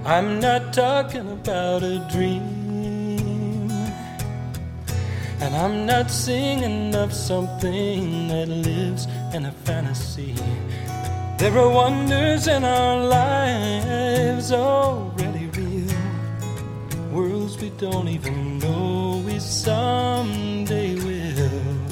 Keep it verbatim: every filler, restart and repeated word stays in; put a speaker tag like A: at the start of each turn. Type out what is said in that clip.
A: I'm not talking about a dream, and I'm not singing of something that lives in a fantasy. There are wonders in our lives already real, worlds we don't even know we someday